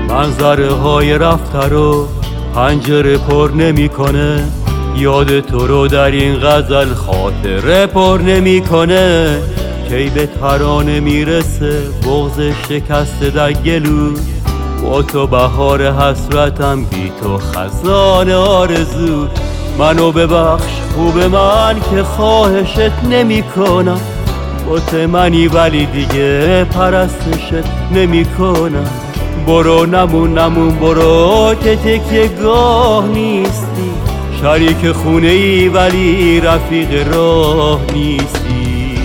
منظره های رفته رو پنجره پر نمیکنه، یاد تو رو در این غزل خاطره پر نمیکنه. کی به ترانه میرسه بغض شکسته در گلو، با تو بهار حسرتم بی تو خزان آرزو. منو ببخش خوب من که خواهشت نمی کنم، بت منی ولی دیگه پرستشت نمی کنم. برو نمون برو که تکیه گاه نیستی، شریک خونه ای ولی رفیق راه نیستی.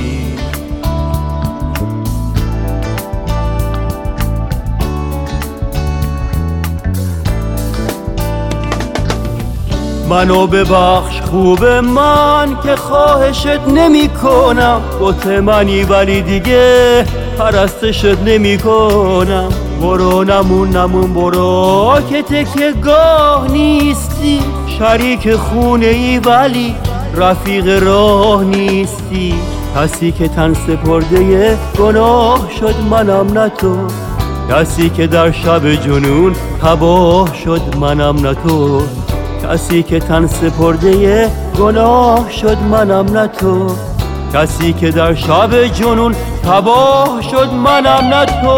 منو ببخش خوب من که خواهشت نمی کنم، بت منی ولی دیگه پرستشت نمی کنم. برو نمون برو که تکیه گاه نیستی، شریک خونه ای ولی رفیق راه نیستی. کسی که تن سپرده گناه شد منم نه تو، کسی که در شب جنون تباه شد منم نه تو. کسی که تن سپرده گناه شد منم نه تو، کسی که در شب جنون تباه شد منم نه تو.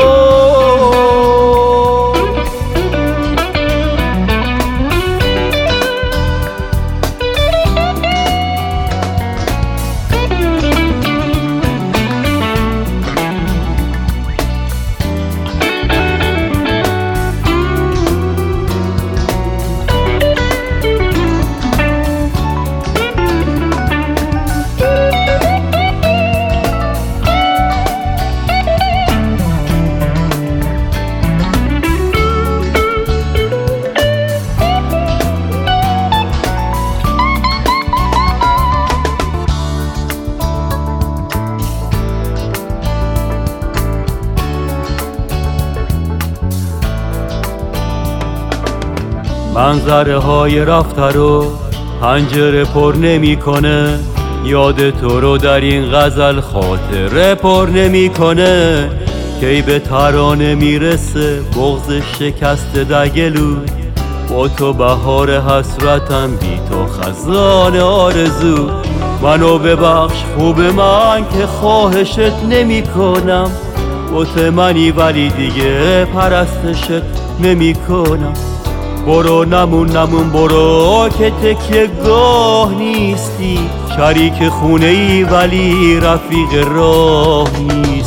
منظره های رفته رو پنجره پر نمیکنه، یاد تو رو در این غزل خاطره پر نمیکنه. کی به ترانه میرسه بغض شکسته در گلو، با تو بهار حسرتم بی تو خزان آرزو. منو ببخش خوب من که خواهشت نمی کنم، بت منی ولی دیگه پرستشت نمی کنم. برو نمون برو که تکیه گاه نیستی، شریک خونه ای ولی رفیق راه نیستی.